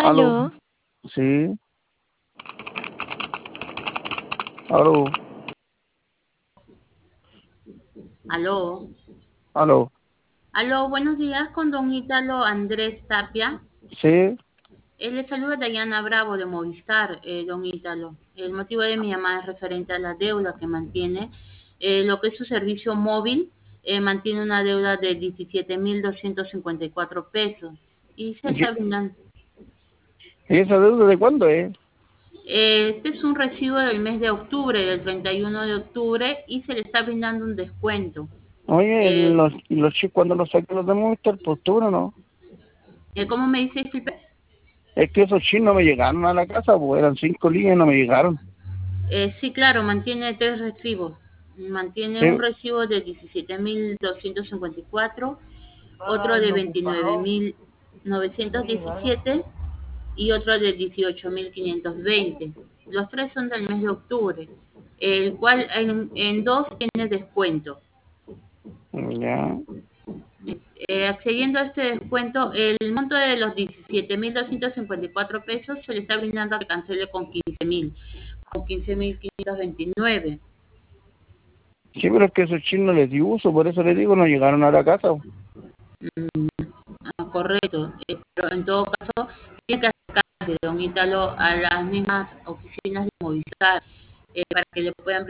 Aló, Aló, sí, aló, Aló, aló, aló, buenos días con don Ítalo Andrés Tapia. sí, Le saluda Dayana Bravo de Movistar, don Ítalo. El motivo de mi llamada es referente a la deuda que mantiene. Lo que es su servicio móvil, mantiene una deuda de 17.254 pesos y se ¿y está brindando. esa deuda de cuándo es? Este es un recibo del mes de octubre, del 31 de octubre, y se le está brindando un descuento. Oye, Eh, los chicos cuando los saqué los de Movistar, por octubre, ¿no? ¿Cómo me dice, disculpe? Es que esos chinos no me llegaron a la casa, pues eran 5 líneas y no me llegaron. Sí, claro, mantiene tres recibos. Mantiene un Sí, recibo de 17.254, otro de 29.917 y otro de 18.520. Los tres son del mes de octubre, el cual en dos tiene descuento. ya, Accediendo a este descuento, el monto de los 17.254 pesos se le está brindando a que cancele con 15.529. sí, pero es que esos chinos les di uso, por eso les digo, no llegaron a la casa. Correcto, pero en todo caso, tiene que acercarse, don Ítalo, a las mismas oficinas de Movistar para que le puedan